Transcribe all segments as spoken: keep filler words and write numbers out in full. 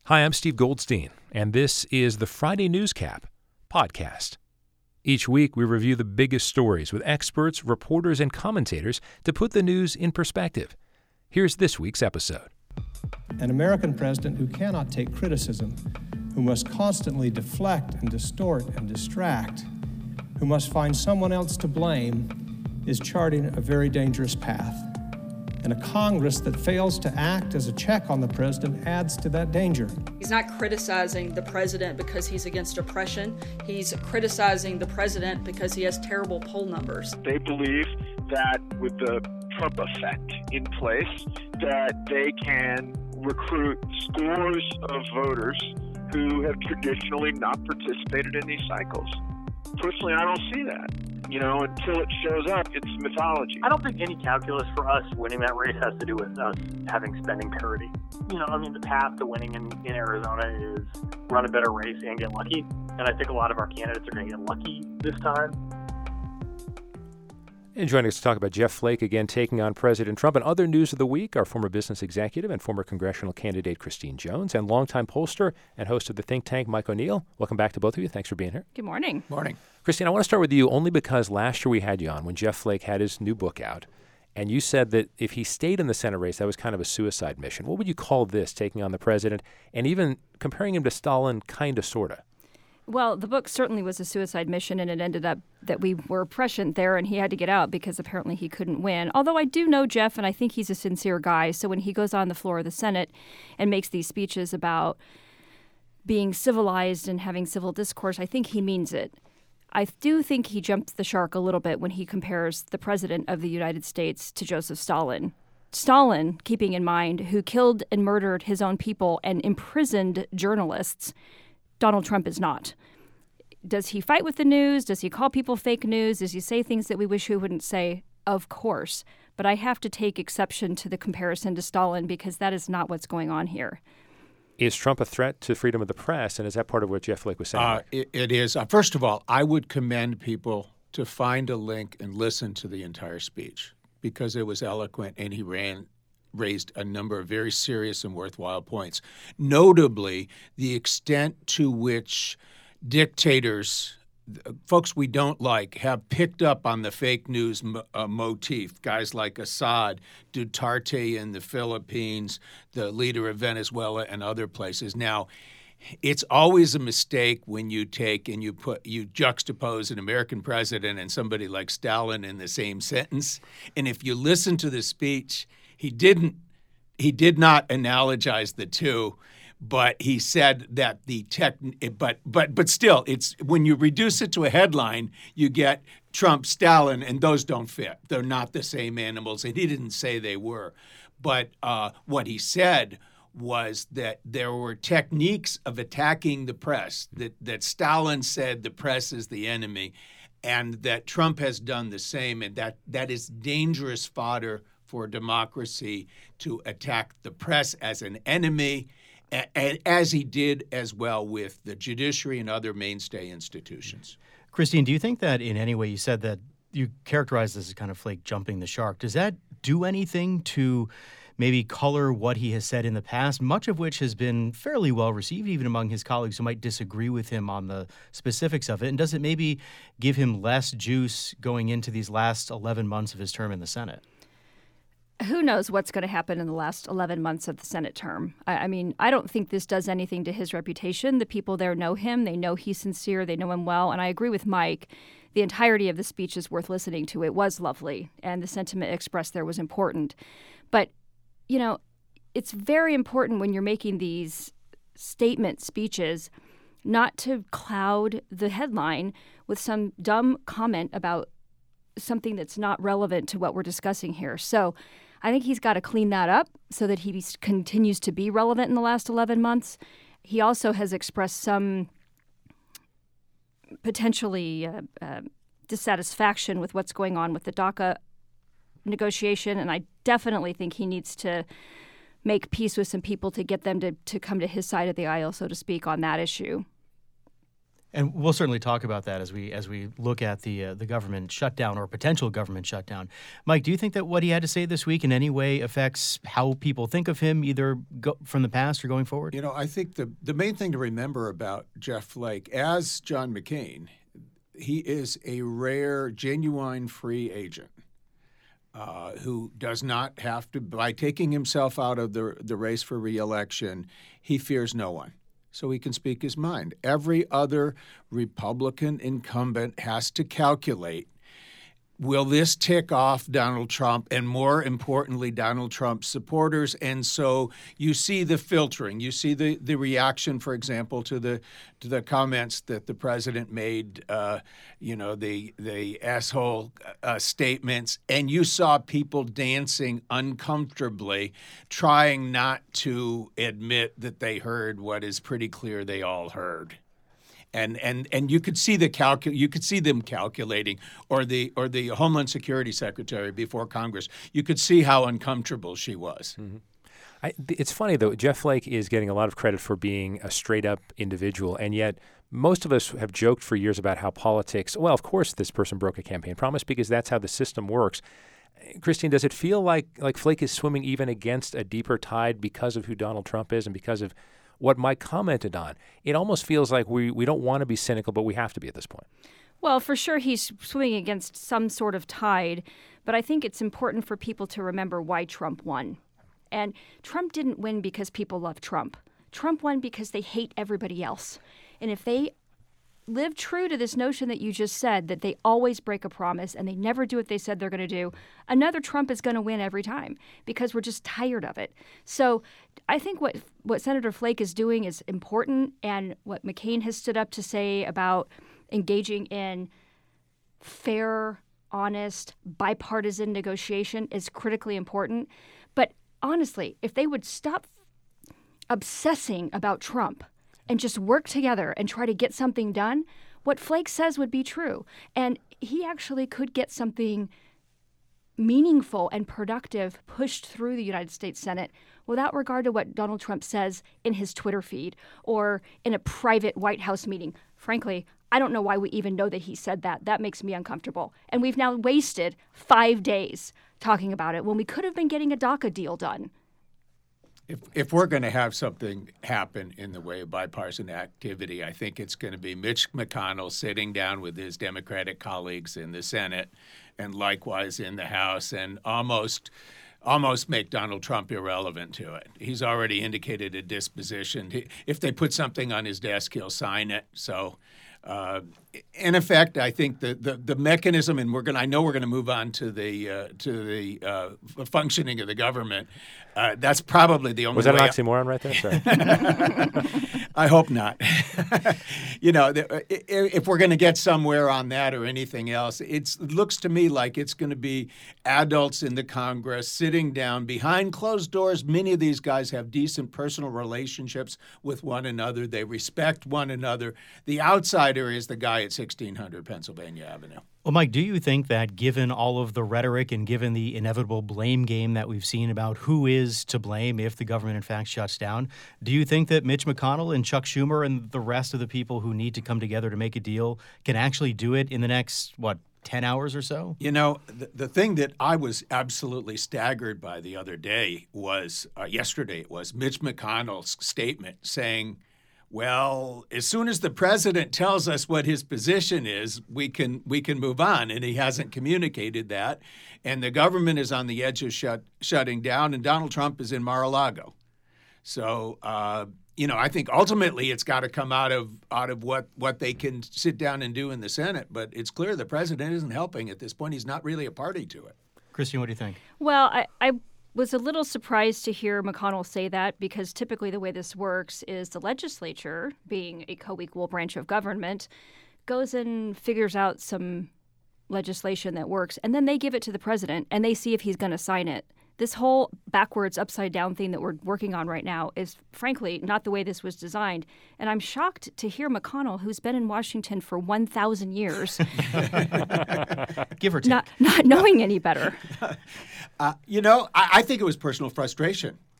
Hi, I'm Steve Goldstein, and this is the Friday Newscap podcast. Each week, we review the biggest stories with experts, reporters, and commentators to put the news in perspective. Here's this week's episode. An American president who cannot take criticism, who must constantly deflect and distort and distract, who must find someone else to blame, is charting a very dangerous path. And a Congress that fails to act as a check on the president adds to that danger. He's not criticizing the president because he's against oppression. He's criticizing the president because he has terrible poll numbers. They believe that with the Trump effect in place, that they can recruit scores of voters who have traditionally not participated in these cycles. Personally, I don't see that. You know, until it shows up, it's mythology. I don't think any calculus for us winning that race has to do with us having spending parity. You know, I mean, the path to winning in, in Arizona is run a better race and get lucky. And I think a lot of our candidates are going to get lucky this time. And joining us to talk about Jeff Flake again taking on President Trump and other news of the week, our former business executive and former congressional candidate Christine Jones and longtime pollster and host of the think tank Mike O'Neill. Welcome back to both of you. Thanks for being here. Good morning. Morning. Christine, I want to start with you only because last year we had you on when Jeff Flake had his new book out, and you said that if he stayed in the Senate race, that was kind of a suicide mission. What would you call this, taking on the president, and even comparing him to Stalin, kind of, sort of? Well, the book certainly was a suicide mission, and it ended up that we were prescient there, and he had to get out because apparently he couldn't win. Although I do know Jeff, and I think he's a sincere guy, so when he goes on the floor of the Senate and makes these speeches about being civilized and having civil discourse, I think he means it. I do think he jumped the shark a little bit when he compares the president of the United States to Joseph Stalin. Stalin, keeping in mind, who killed and murdered his own people and imprisoned journalists. Donald Trump is not. Does he fight with the news? Does he call people fake news? Does he say things that we wish he wouldn't say? Of course. But I have to take exception to the comparison to Stalin because that is not what's going on here. Is Trump a threat to freedom of the press? And is that part of what Jeff Flake was saying? Uh, it, it is. Uh, first of all, I would commend people to find a link and listen to the entire speech because it was eloquent and he ran raised a number of very serious and worthwhile points. Notably, the extent to which dictators, folks we don't like, have picked up on the fake news mo- uh, motif. Guys like Assad, Duterte in the Philippines, the leader of Venezuela and other places. Now, it's always a mistake when you take and you put you juxtapose an American president and somebody like Stalin in the same sentence. And if you listen to the speech, He didn't. He did not analogize the two, but he said that the tech. But but but still, it's when you reduce it to a headline, you get Trump, Stalin, and those don't fit. They're not the same animals, and he didn't say they were. But uh, what he said was that there were techniques of attacking the press. That that Stalin said the press is the enemy, and that Trump has done the same, and that that is dangerous fodder for democracy to attack the press as an enemy, a- as he did as well with the judiciary and other mainstay institutions. Christine, do you think that in any way you said that you characterized this as kind of Flake jumping the shark? Does that do anything to maybe color what he has said in the past, much of which has been fairly well received even among his colleagues who might disagree with him on the specifics of it? And does it maybe give him less juice going into these last eleven months of his term in the Senate? Who knows what's going to happen in the last eleven months of the Senate term? I, I mean, I don't think this does anything to his reputation. The people there know him. They know he's sincere. They know him well. And I agree with Mike. The entirety of the speech is worth listening to. It was lovely. And the sentiment expressed there was important. But, you know, it's very important when you're making these statement speeches not to cloud the headline with some dumb comment about something that's not relevant to what we're discussing here. So I think he's got to clean that up so that he continues to be relevant in the last eleven months. He also has expressed some potentially uh, uh, dissatisfaction with what's going on with the DACA negotiation, and I definitely think he needs to make peace with some people to get them to, to come to his side of the aisle, so to speak, on that issue. And we'll certainly talk about that as we as we look at the uh, the government shutdown or potential government shutdown. Mike, do you think that what he had to say this week in any way affects how people think of him, either go, from the past or going forward? You know, I think the the main thing to remember about Jeff Flake, as John McCain, he is a rare, genuine free agent. Uh, who does not have to, by taking himself out of the the race for re-election, he fears no one. So he can speak his mind. Every other Republican incumbent has to calculate, will this tick off Donald Trump and, more importantly, Donald Trump's supporters? And so you see the filtering. You see the, the reaction, for example, to the to the comments that the president made, uh, you know, the the asshole uh, statements. And you saw people dancing uncomfortably, trying not to admit that they heard what is pretty clear they all heard. And and and you could see the calcu- you could see them calculating, or the or the Homeland Security Secretary before Congress. You could see how uncomfortable she was. Mm-hmm. I, it's funny though. Jeff Flake is getting a lot of credit for being a straight-up individual, and yet most of us have joked for years about how politics. Well, of course, this person broke a campaign promise because that's how the system works. Christine, does it feel like like Flake is swimming even against a deeper tide because of who Donald Trump is and because of what Mike commented on? It almost feels like we, we don't want to be cynical, but we have to be at this point. Well, for sure he's swimming against some sort of tide, but I think it's important for people to remember why Trump won. And Trump didn't win because people love Trump. Trump won because they hate everybody else. And if they live true to this notion that you just said, that they always break a promise and they never do what they said they're going to do, another Trump is going to win every time because we're just tired of it. So I think what what Senator Flake is doing is important, and what McCain has stood up to say about engaging in fair, honest, bipartisan negotiation is critically important. But honestly, if they would stop obsessing about Trump and just work together and try to get something done, what Flake says would be true. And he actually could get something meaningful and productive pushed through the United States Senate without regard to what Donald Trump says in his Twitter feed or in a private White House meeting. Frankly, I don't know why we even know that he said that. That makes me uncomfortable. And we've now wasted five days talking about it when we could have been getting a DACA deal done. If if we're going to have something happen in the way of bipartisan activity, I think it's going to be Mitch McConnell sitting down with his Democratic colleagues in the Senate and likewise in the House and almost almost make Donald Trump irrelevant to it. He's already indicated a disposition. He, if they put something on his desk, he'll sign it. So Uh, in effect, I think the, the, the mechanism, and we're going. I know we're going to move on to the uh, to the uh, functioning of the government. Uh, that's probably the only. Was that way an oxymoron right there? Sorry. I hope not. You know, if we're going to get somewhere on that or anything else, it's, it looks to me like it's going to be adults in the Congress sitting down behind closed doors. Many of these guys have decent personal relationships with one another. They respect one another. The outsider is the guy at sixteen hundred Pennsylvania Avenue. Well, Mike, do you think that given all of the rhetoric and given the inevitable blame game that we've seen about who is to blame if the government in fact shuts down, do you think that Mitch McConnell and Chuck Schumer and the rest of the people who need to come together to make a deal can actually do it in the next, what, ten hours or so? You know, the, the thing that I was absolutely staggered by the other day was, uh, yesterday it was, Mitch McConnell's statement saying, well, as soon as the president tells us what his position is, we can we can move on. And he hasn't communicated that. And the government is on the edge of shut, shutting down, and Donald Trump is in Mar-a-Lago. So, uh, you know, I think ultimately it's got to come out of out of what, what they can sit down and do in the Senate. But it's clear the president isn't helping at this point. He's not really a party to it. Christine, what do you think? Well, I... I... was a little surprised to hear McConnell say that, because typically the way this works is the legislature, being a co-equal branch of government, goes and figures out some legislation that works, and then they give it to the president, and they see if he's going to sign it. This whole backwards, upside-down thing that we're working on right now is, frankly, not the way this was designed. And I'm shocked to hear McConnell, who's been in Washington for one thousand years, give or take, not, not knowing any better. Uh, you know, I, I think it was personal frustration.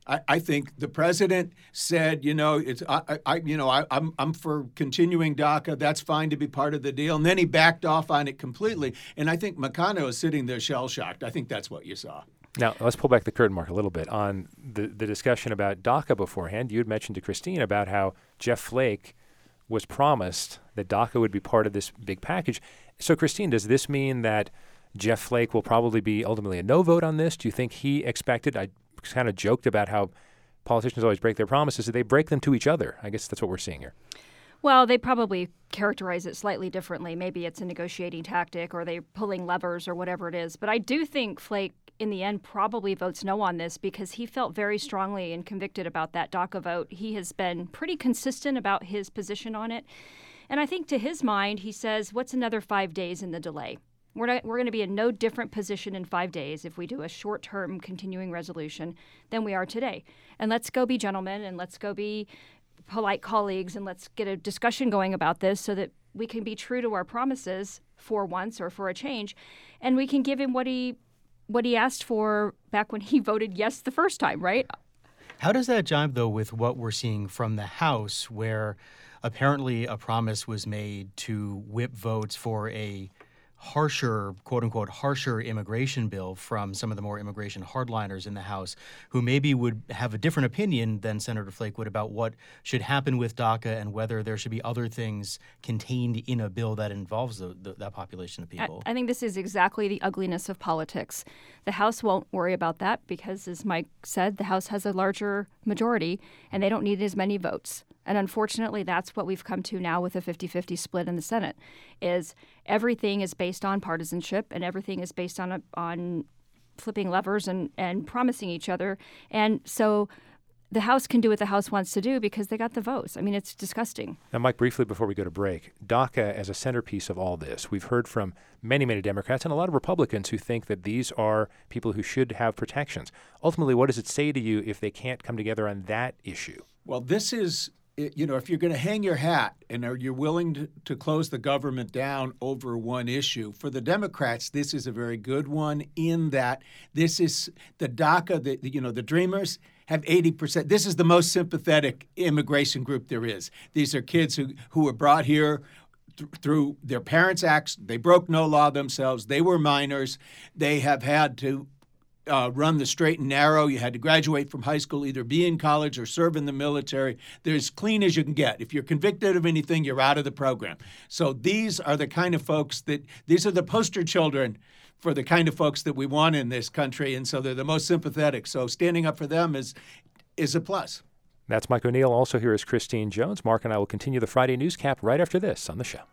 I, I think the president said, you know, it's I, I you know, I, I'm I'm for continuing DACA. That's fine to be part of the deal. And then he backed off on it completely. And I think McConnell is sitting there shell shocked. I think that's what you saw. Now, let's pull back the curtain, Mark, a little bit on the, the discussion about DACA beforehand. You had mentioned to Christine about how Jeff Flake was promised that DACA would be part of this big package. So, Christine, does this mean that Jeff Flake will probably be ultimately a no vote on this? Do you think he expected? I kind of joked about how politicians always break their promises. Did they break them to each other? I guess that's what we're seeing here. Well, they probably characterize it slightly differently. Maybe it's a negotiating tactic or they're pulling levers or whatever it is. But I do think Flake, in the end, probably votes no on this because he felt very strongly and convicted about that DACA vote. He has been pretty consistent about his position on it. And I think to his mind, he says, what's another five days in the delay? We're not, we're going to be in no different position in five days if we do a short-term continuing resolution than we are today. And let's go be gentlemen and let's go be polite colleagues and let's get a discussion going about this so that we can be true to our promises for once or for a change. And we can give him what he what he asked for back when he voted yes the first time, right? How does that jibe, though, with what we're seeing from the House, where apparently a promise was made to whip votes for a harsher, quote-unquote, harsher immigration bill from some of the more immigration hardliners in the House who maybe would have a different opinion than Senator Flake would about what should happen with DACA and whether there should be other things contained in a bill that involves the, the, that population of people? I, I think this is exactly the ugliness of politics. The House won't worry about that because, as Mike said, the House has a larger majority and they don't need as many votes. And unfortunately, that's what we've come to now with a fifty-fifty split in the Senate, is everything is based on partisanship and everything is based on a, on flipping levers and, and promising each other. And so the House can do what the House wants to do because they got the votes. I mean, it's disgusting. Now, Mike, briefly before we go to break, DACA as a centerpiece of all this, we've heard from many, many Democrats and a lot of Republicans who think that these are people who should have protections. Ultimately, what does it say to you if they can't come together on that issue? Well, this is... You know, if you're going to hang your hat and are you willing to, to close the government down over one issue, for the Democrats, this is a very good one in that this is the DACA, the, you know, the Dreamers have eighty percent. This is the most sympathetic immigration group there is. These are kids who, who were brought here th- through their parents' acts. They broke no law themselves. They were minors. They have had to Uh, run the straight and narrow. You had to graduate from high school, either be in college or serve in the military. They're as clean as you can get. If you're convicted of anything, you're out of the program. So these are the kind of folks that, these are the poster children for the kind of folks that we want in this country, and so they're the most sympathetic. So standing up for them is is a plus. That's Mike O'Neill. Also here is Christine Jones. Mark and I will continue the Friday Newscap right after this on the show.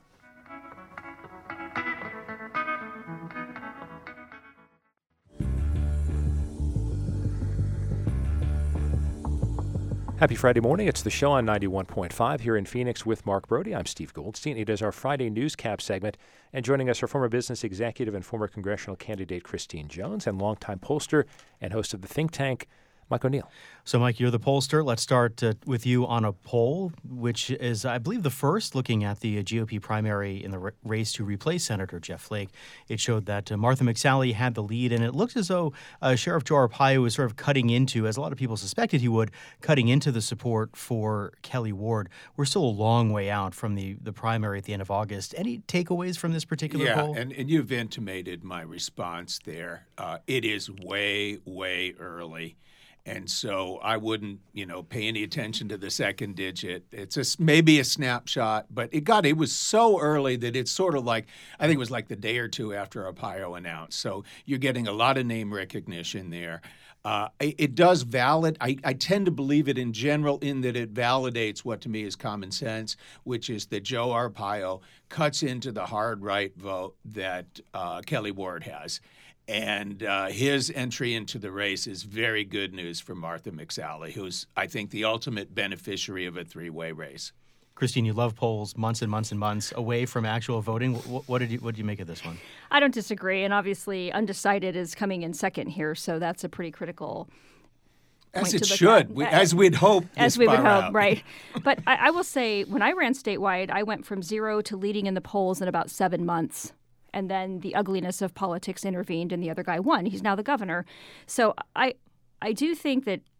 Happy Friday morning. It's the show on ninety-one point five here in Phoenix with Mark Brody. I'm Steve Goldstein. It is our Friday Newscap segment. And joining us are former business executive and former congressional candidate Christine Jones and longtime pollster and host of the think tank, Mike O'Neill. So, Mike, you're the pollster. Let's start uh, with you on a poll, which is, I believe, the first looking at the uh, G O P primary in the r- race to replace Senator Jeff Flake. It showed that uh, Martha McSally had the lead, and it looked as though uh, Sheriff Joe Arpaio was sort of cutting into, as a lot of people suspected he would, cutting into the support for Kelly Ward. We're still a long way out from the, the primary at the end of August. Any takeaways from this particular yeah, poll? Yeah, and, and you've intimated my response there. Uh, it is way, way early. And so I wouldn't, you know, pay any attention to the second digit. It's just maybe a snapshot, but it got it was so early that it's sort of like, I think it was like the day or two after Arpaio announced. So you're getting a lot of name recognition there. Uh, it, it does valid. I, I tend to believe it in general in that it validates what to me is common sense, which is that Joe Arpaio cuts into the hard right vote that uh, Kelly Ward has. And uh, his entry into the race is very good news for Martha McSally, who's, I think, the ultimate beneficiary of a three-way race. Christine, you love polls months and months and months away from actual voting. What, what did you what did you make of this one? I don't disagree, and obviously undecided is coming in second here, so that's a pretty critical As it to should, we, as we'd hope. As we would hope, out. right. But I, I will say, when I ran statewide, I went from zero to leading in the polls in about seven months. And then the ugliness of politics intervened and the other guy won. He's now the governor. So I I do think that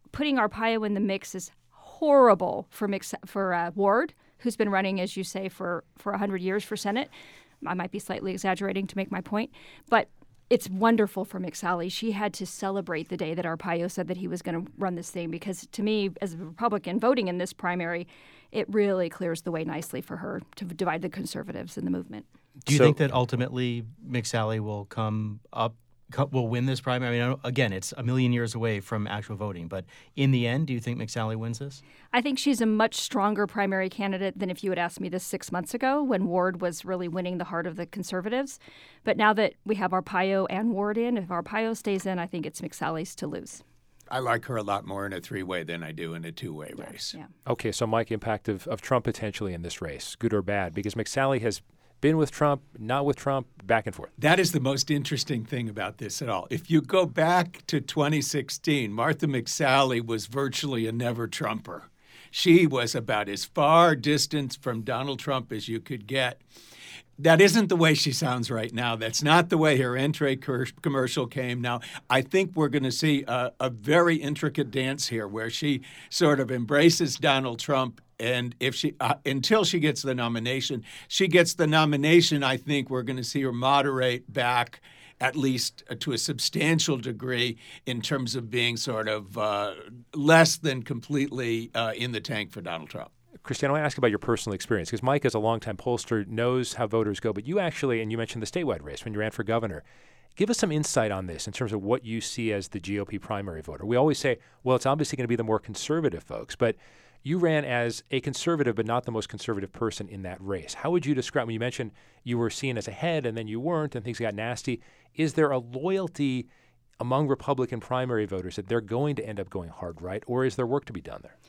putting Arpaio in the mix is horrible for mix, for uh, Ward, who's been running, as you say, for, for one hundred years for Senate. I might be slightly exaggerating to make my point, but it's wonderful for McSally. She had to celebrate the day that Arpaio said that he was going to run this thing because, to me, as a Republican voting in this primary, it really clears the way nicely for her to divide the conservatives in the movement. Do you So- think that ultimately McSally will come up, co- will win this primary? I mean, I don't- again, it's a million years away from actual voting, but in the end, do you think McSally wins this? I think she's a much stronger primary candidate than if you had asked me this six months ago when Ward was really winning the heart of the conservatives. But now that we have Arpaio and Ward in, if Arpaio stays in, I think it's McSally's to lose. I like her a lot more in a three-way than I do in a two-way Yeah, race. yeah. Okay, so Mike, impact of, of Trump potentially in this race, good or bad? Because McSally has been with Trump, not with Trump, back and forth. That is the most interesting thing about this at all. If you go back to twenty sixteen, Martha McSally was virtually a never-Trumper. She was about as far distance from Donald Trump as you could get. That isn't the way she sounds right now. That's not the way her entree cur- commercial came. Now, I think we're going to see a, a very intricate dance here where she sort of embraces Donald Trump. And if she, uh, until she gets the nomination, she gets the nomination, I think we're going to see her moderate back at least to a substantial degree in terms of being sort of uh, less than completely uh, in the tank for Donald Trump. Christiane, I want to ask about your personal experience because Mike, as a longtime pollster, knows how voters go. But you actually, and you mentioned the statewide race when you ran for governor. Give us some insight on this in terms of what you see as the G O P primary voter. We always say, well, it's obviously going to be the more conservative folks, but you ran as a conservative, but not the most conservative person in that race. How would you describe, when you mentioned you were seen as ahead and then you weren't and things got nasty, is there a loyalty among Republican primary voters that they're going to end up going hard right, or is there work to be done there?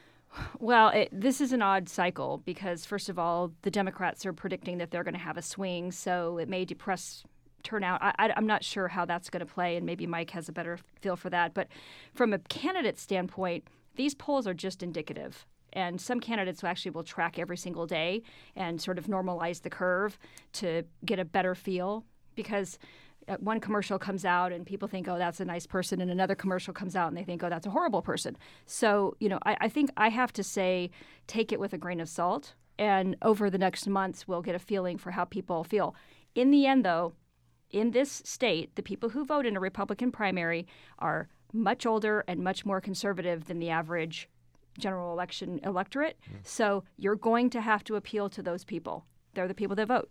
Well, it, this is an odd cycle because, first of all, the Democrats are predicting that they're going to have a swing, so it may depress turnout. I, I, I'm not sure how that's going to play, and maybe Mike has a better feel for that. But from a candidate standpoint, these polls are just indicative. And some candidates actually will track every single day and sort of normalize the curve to get a better feel because one commercial comes out and people think, oh, that's a nice person, and another commercial comes out and they think, oh, that's a horrible person. So, you know, I, I think I have to say, take it with a grain of salt, and over the next months, we'll get a feeling for how people feel. In the end, though, in this state, the people who vote in a Republican primary are much older and much more conservative than the average general election electorate. Mm. So you're going to have to appeal to those people. They're the people that vote.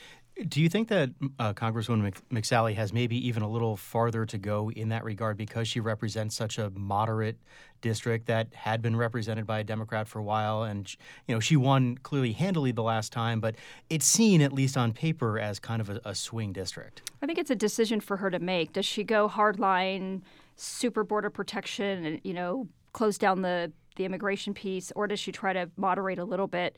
Do you think that uh, Congresswoman McSally has maybe even a little farther to go in that regard because she represents such a moderate district that had been represented by a Democrat for a while? And, you know, she won clearly handily the last time, but it's seen, at least on paper, as kind of a, a swing district. I think it's a decision for her to make. Does she go hardline, super border protection, and, you know, close down the, the immigration piece, or does she try to moderate a little bit?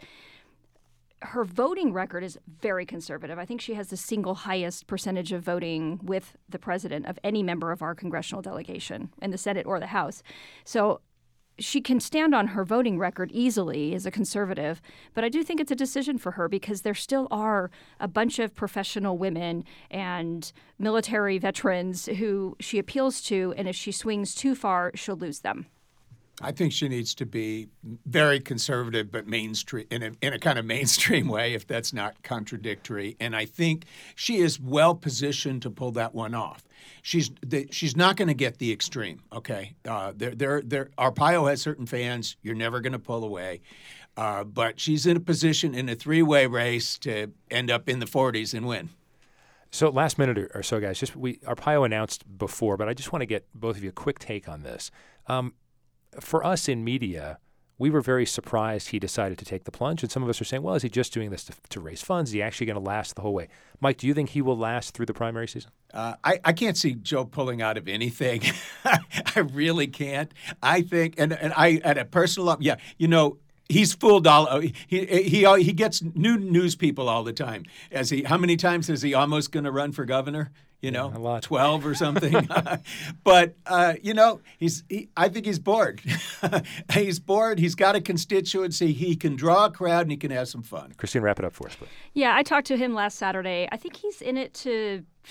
Her voting record is very conservative. I think she has the single highest percentage of voting with the president of any member of our congressional delegation in the Senate or the House. So she can stand on her voting record easily as a conservative, but I do think it's a decision for her because there still are a bunch of professional women and military veterans who she appeals to, and if she swings too far, she'll lose them. I think she needs to be very conservative, but mainstream in a, in a kind of mainstream way, if that's not contradictory. And I think she is well positioned to pull that one off. She's the, she's not going to get the extreme. Okay, uh, there there there. Arpaio has certain fans. You're never going to pull away, uh, but she's in a position in a three-way race to end up in the forties and win. So last minute or so, guys, just we Arpaio announced before, but I just want to get both of you a quick take on this. Um, For us in media, we were very surprised he decided to take the plunge. And some of us are saying, well, is he just doing this to, to raise funds? Is he actually going to last the whole way? Mike, do you think he will last through the primary season? Uh, I, I can't see Joe pulling out of anything. I really can't. I think, and, and I, at a personal level, yeah, you know, he's fooled all. He he he gets new news people all the time. As he, how many times is he almost going to run for governor? You know, yeah, a lot. twelve or something. But uh, you know, he's. He, I think he's bored. He's bored. He's got a constituency. He can draw a crowd and he can have some fun. Christine, wrap it up for us, please. Yeah, I talked to him last Saturday. I think he's in it to to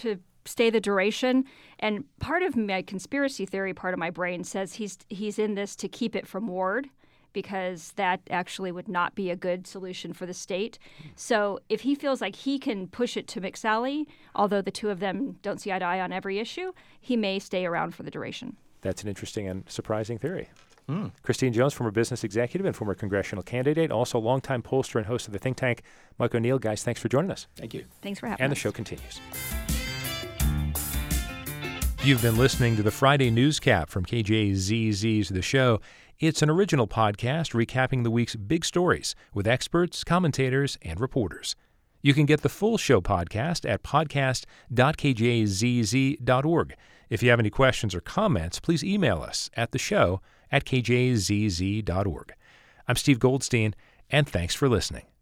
stay the duration. And part of my conspiracy theory, part of my brain says he's he's in this to keep it from Ward, because that actually would not be a good solution for the state. So if he feels like he can push it to McSally, although the two of them don't see eye to eye on every issue, he may stay around for the duration. That's an interesting and surprising theory. Mm. Christine Jones, former business executive and former congressional candidate, also longtime pollster and host of the think tank. Mike O'Neill, guys, thanks for joining us. Thank you. Thanks for having and us. And the show continues. You've been listening to the Friday Newscap from K J Z Z's The Show. It's an original podcast recapping the week's big stories with experts, commentators, and reporters. You can get the full show podcast at podcast dot k j z z dot org. If you have any questions or comments, please email us at the show at k j z z dot org. I'm Steve Goldstein, and thanks for listening.